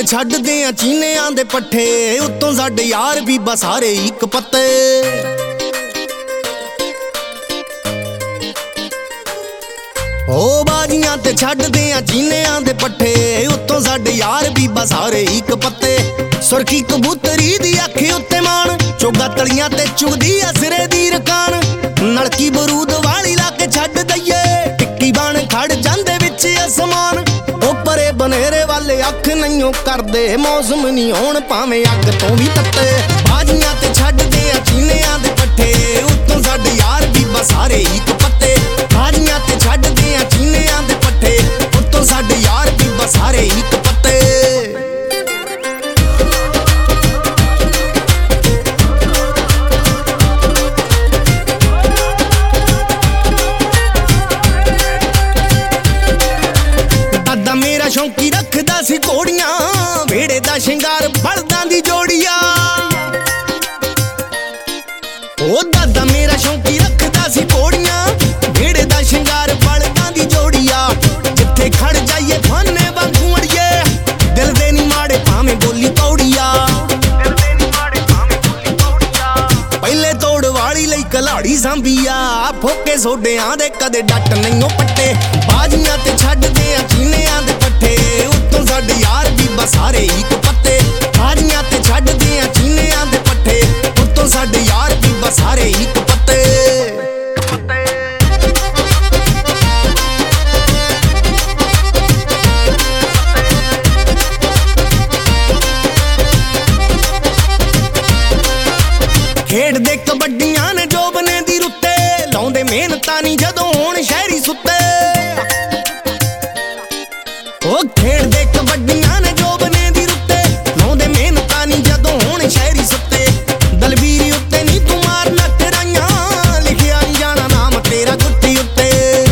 ਛੱਡਦੇ ਆ ਚੀਨਿਆਂ ਦੇ ਪੱਠੇ, ਉੱਤੋਂ ਸਾਡੇ ਯਾਰ ਬੀਬਾ ਸਾਰੇ ਇੱਕ ਪੱਤੇ। ਓ ਬਾਜੀਆਂ ਤੇ ਛੱਡਦੇ ਆ ਚੀਨਿਆਂ ਦੇ ਪੱਠੇ, ਉੱਤੋਂ ਸਾਡੇ ਯਾਰ ਬੀਬਾ ਸਾਰੇ ਇੱਕ ਪੱਤੇ। ਸੁਰਖੀ ਕਬੂਤਰੀ ਦੀ ਅੱਖ ਉੱਤੇ ਮਾਣ, ਚੋਗਾ ਤਲੀਆਂ ਤੇ ਚੁਗਦੀ ਆ ਸਿਰੇ ਦੀ ਰਕਾਨ। ਨਲਕੀ ਬਰੂਦ ਵਾਲੀ ਲਾ ਕੇ ਛੱਡ ਦਈਏ, ਟਿੱਕੀ ਬਣ ਖੜ ਜਾਂਦੇ ਵਿੱਚ ਅਸਮਾਨ। ਉਹ ਪਰੇ ਬਨੇਰੇ ਵਾਲੇ ਅੱਖ ਨਹੀਂਓ ਕਰਦੇ, ਮੌਸਮ ਨਹੀਂ ਹੋਣ ਭਾਵੇਂ ਅੱਗ ਤੋਂ ਵੀ ਤੱਤੇ। ਬਾਜੀਆਂ ਤੇ ਛੱਡਦੇ ਆ ਚੀਨਿਆਂ ਦੇ ਪੱਠੇ, ਉੱਤੋਂ ਸਾਡੇ ਯਾਰ ਬੀਬਾ ਸਾਰੇ ਇੱਕ ਪੱਤੇ। ਬਾਜੀਆਂ ਤੇ ਛੱਡਦੇ ਆ ਚੀਨਿਆਂ ਦੇ ਪੱਠੇ, ਉੱਤੋਂ ਸਾਡੇ ਯਾਰ ਬੀਬਾ ਸਾਰੇ ਇੱਕ ਪੱਤੇ। ਮੇਰਾ ਸ਼ੌਂਕੀ ਰੱਖਦਾ ਸੀ ਘੋੜੀਆਂ, ਵੇੜੇ ਦਾ ਸ਼ਿੰਗਾਰ ਬਲਦਾਂ ਦੀ ਜੋੜੀਆਂ। ਉਹ ਦਾਦਾ ਮੇਰਾ ਸ਼ੌਂਕੀ ਰੱਖਦਾ ਸੀ ਘੋੜੀਆਂ, ਵੇੜੇ ਦਾ ਸ਼ਿੰਗਾਰ ਬਲਦਾਂ ਦੀ ਜੋੜੀਆਂ। ਜਿੱਥੇ ਖੜ ਜਾਈਏ ਫਾਨੇ ਵਾਂਗੂ ਅੜੀਏ, ਦਿਲ ਦੇ ਨੀ ਮਾੜੇ ਭਾਵੇਂ ਬੋਲੀ ਕੌੜੀਆ। ਪਹਿਲੇ ਤੋੜ ਵਾਲੀ ਲਈ ਕਲਾੜੀ ਸਾਂਭੀਆ, ਫੋਕੇ ਸੋਡਿਆਂ ਦੇ ਕਦੇ ਡੱਟ ਨਹੀਂਓ ਪੱਟੇ। ਬਾਜੀਆਂ ਤੇ ਛੱਡਦੇ ਆ ਚੀਨਿਆਂ ਦੇ ਪੱਠੇ, ਉੱਤੋਂ ਸਾਡੇ ਯਾਰ ਬੀਬਾ ਸਾਰੇ ਇੱਕ ਪੱਤੇ। ਬਾਜੀਆਂ ਤੇ ਛੱਡਦੇ ਆ ਚੀਨਿਆਂ ਦੇ ਪੱਠੇ, ਉੱਤੋਂ ਸਾਡੇ ਯਾਰ ਬੀਬਾ ਸਾਰੇ ਇੱਕ ਪੱਤੇ। ਖੇਡਦੇ ਕਬੱਡੀਆਂ ਨੇ ਜੋਬਨੇ ਦੀ ਰੁੱਤੇ, ਲਾਉਂਦੇ ਮਿਹਨਤਾਂ ਨੀ ਜਦੋਂ ਹੋਣ ਸ਼ਹਿਰੀ ਸੁੱਤੇ। ਉਹ ਖੇਡਦੇ ਕਬੱਡੀਆਂ ਨੇ ਜੋਬਨੇ ਦੀ ਰੁੱਤੇ, ਲਾਉਂਦੇ ਮਿਹਨਤਾਂ ਨੀ ਜਦੋਂ ਹੋਣ ਸ਼ਹਿਰੀ ਸੁੱਤੇ। ਦਲਬੀਰੀ ਉੱਤੇ ਨੀ ਤੂੰ ਮਾਰਨਾ ਤੇਰਾਈਆਂ, ਲਿਖਿਆ ਨੀ ਜਾਣਾ ਨਾਮ ਤੇਰਾ ਗੁੱਟੀ ਉੱਤੇ।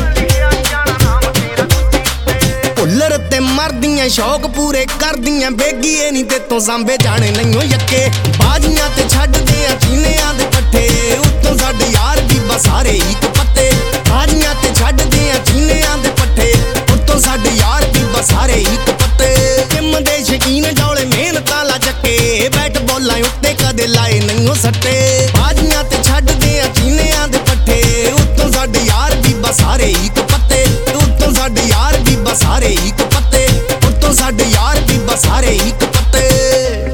ਭੁੱਲਰ ਤੇ ਮਰਦੀਆਂ ਸ਼ੌਕ ਪੂਰੇ ਕਰਦੀਆਂ, ਬੇਗੀਏ ਨੀ ਤੇ ਤੋਂ ਸਾਂਭੇ ਜਾਣੇ ਨਹੀਂਓ ਯੱਕੇ। ਬਾਜੀਆਂ ਤੇ ਛੱਡਦੇ ਆ ਚੀਨਿਆਂ ਦੇ ਪੱਠੇ, ਉੱਤੋਂ ਸਾਡੇ ਯਾਰ ਬੀਬਾ ਸਾਰੇ ਇੱਕ ਪੱਤੇ। ਬਾਜੀਆਂ ਤੇ ਛੱਡਦੇ ਆ ਚੀਨਿਆਂ ਦੇ ਪੱਠੇ, ਉੱਤੋਂ ਸਾਡੇ ਯਾਰ ਬੀਬਾ ਸਾਰੇ ਇੱਕ ਪੱਤੇ। ਜਿੰਮ ਦੇ ਸ਼ਕੀਨ ਡੌਲੇ ਮਿਹਨਤਾਂ ਲਾ ਚੱਕੇ, ਬੈਟ ਬੋਲਾਂ ਉੱਤੇ ਕਦੇ ਲਾਏ ਨਹੀਂਓ ਸੱਟੇ। ਬਾਜੀਆਂ ਤੇ ਛੱਡਦੇ ਆ ਚੀਨਿਆਂ ਦੇ ਪੱਠੇ, ਉੱਤੋਂ ਸਾਡੇ ਯਾਰ ਬੀਬਾ ਸਾਰੇ ਇੱਕ ਪੱਤੇ। ਉੱਤੋਂ ਸਾਡੇ ਯਾਰ ਬੀਬਾ ਸਾਰੇ ਇੱਕ ਪੱਤੇ, ਉੱਤੋਂ ਸਾਡੇ ਯਾਰ ਬੀਬਾ ਸਾਰੇ ਇੱਕ ਪੱਤੇ।